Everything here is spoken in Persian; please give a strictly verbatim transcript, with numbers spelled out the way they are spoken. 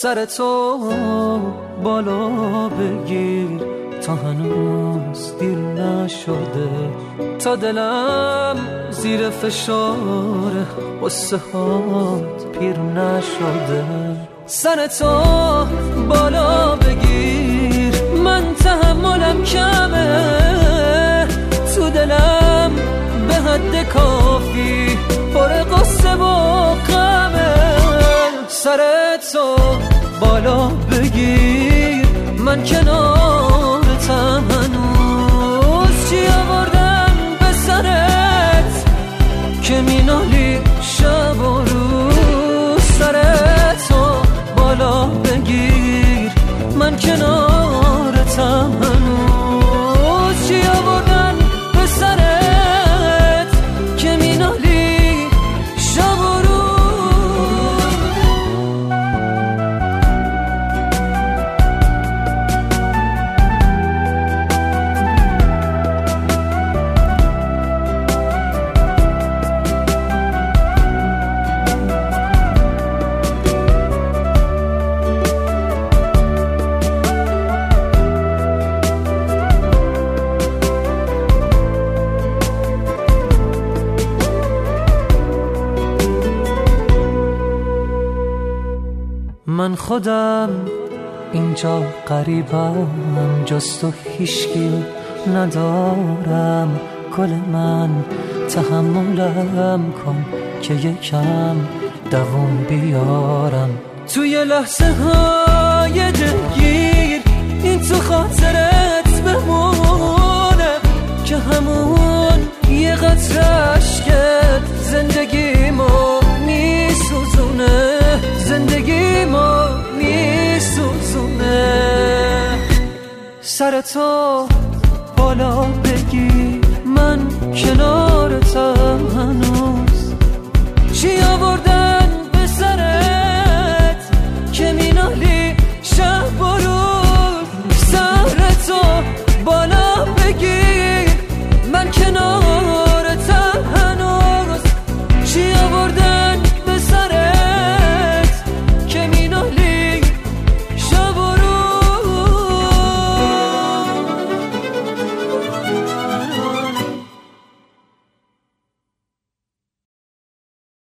سر تو بالا بگیر تا هنوز دیر نشده، تا دلم زیر فشار قصه هات پیر نشده. سر تو بالا بگیر، من تحملم کمه، تو دلم به حد کافی پر قصه و غمه. سر تو بالا بگیر، من کنارتم هنوز، چی آوردم به سرت که مینالی شب و روز. سر تو بالا بگیر، من کنارتم هنوز، چی آوردم به سرت که مینالی شب و روز. من خودم اینجا غریبم، جز تو هیچکی ندارم. گل من تحملم کن که یکم دووم بیارم. توی لحظه های دلگیر این تو خاطرت بمونه که همون یه قطره عشقت زندگیمو میسوزونه، زندگیمو میسوزونه. سر تو بالا بگیر، من کنارتم